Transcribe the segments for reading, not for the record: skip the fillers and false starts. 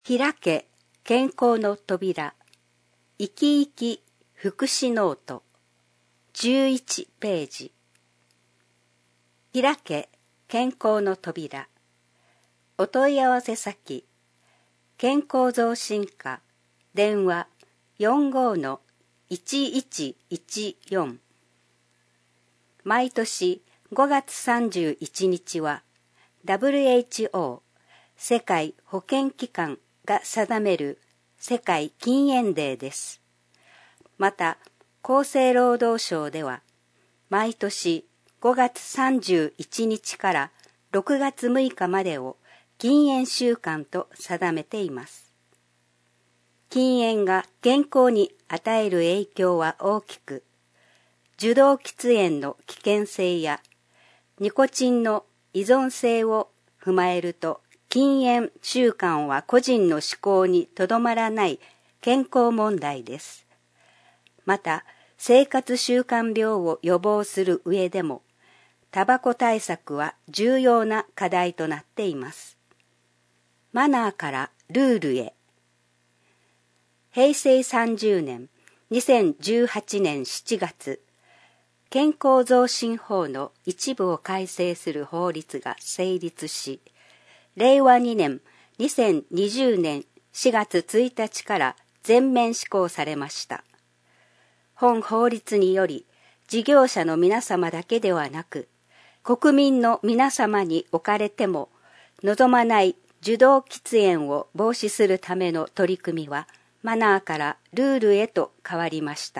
開け健康の扉、生き生き福祉ノート、11ページ。開け健康の扉。お問い合わせ先、健康増進課、電話 45-1114。毎年5月31日は WHO 世界保健機関が定める世界禁煙デーです。また、厚生労働省では毎年5月31日から6月6日までを禁煙週間と定めています。禁煙が健康に与える影響は大きく、受動喫煙の危険性やニコチンの依存性を踏まえると、禁煙習慣は個人の思考にとどまらない健康問題です。また、生活習慣病を予防する上でも、タバコ対策は重要な課題となっています。マナーからルールへ。平成30年、2018年7月、健康増進法の一部を改正する法律が成立し、令和2年2020年4月1日から全面施行されました。本法律により、事業者の皆様だけではなく、国民の皆様におかれても、望まない受動喫煙を防止するための取り組みは、マナーからルールへと変わりました。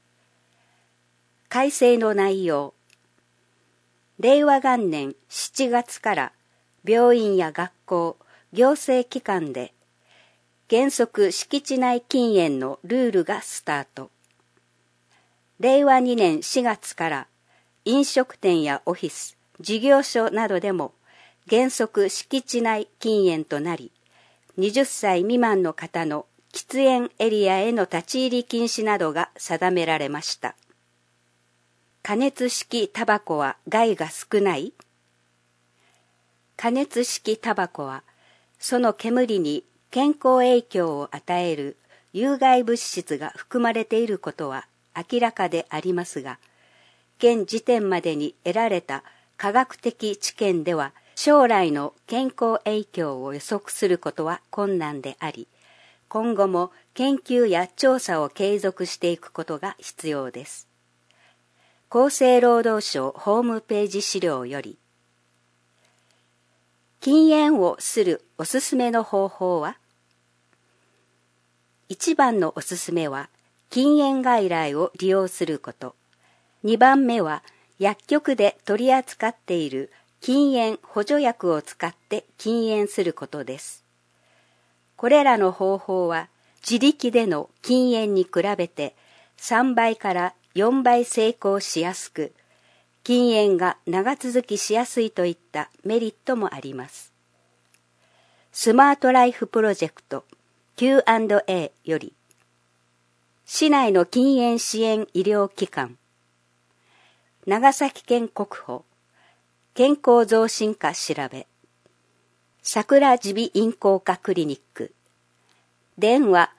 改正の内容。令和元年7月から病院や学校、行政機関で原則敷地内禁煙のルールがスタート。令和2年4月から飲食店やオフィス、事業所などでも原則敷地内禁煙となり、20歳未満の方の喫煙エリアへの立ち入り禁止などが定められました。加熱式タバコは害が少ない？加熱式タバコは、その煙に健康影響を与える有害物質が含まれていることは明らかでありますが、現時点までに得られた科学的知見では、将来の健康影響を予測することは困難であり、今後も研究や調査を継続していくことが必要です。厚生労働省ホームページ資料より、禁煙をするおすすめの方法は？一番のおすすめは、禁煙外来を利用すること。2番目は、薬局で取り扱っている禁煙補助薬を使って禁煙することです。これらの方法は、自力での禁煙に比べて3倍から4倍成功しやすく、禁煙が長続きしやすいといったメリットもあります。スマートライフプロジェクト Q&A より、市内の禁煙支援医療機関、長崎県国保健康増進課調べ、桜耳鼻咽喉科クリニック、電話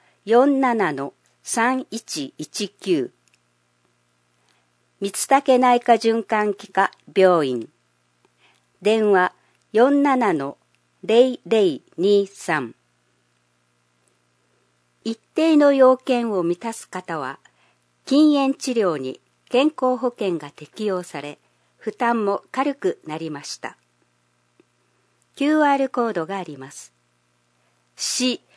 47-3119、三竹内科循環器科病院、電話 47-0023。一定の要件を満たす方は、禁煙治療に健康保険が適用され、負担も軽くなりました。QR コードがあります。市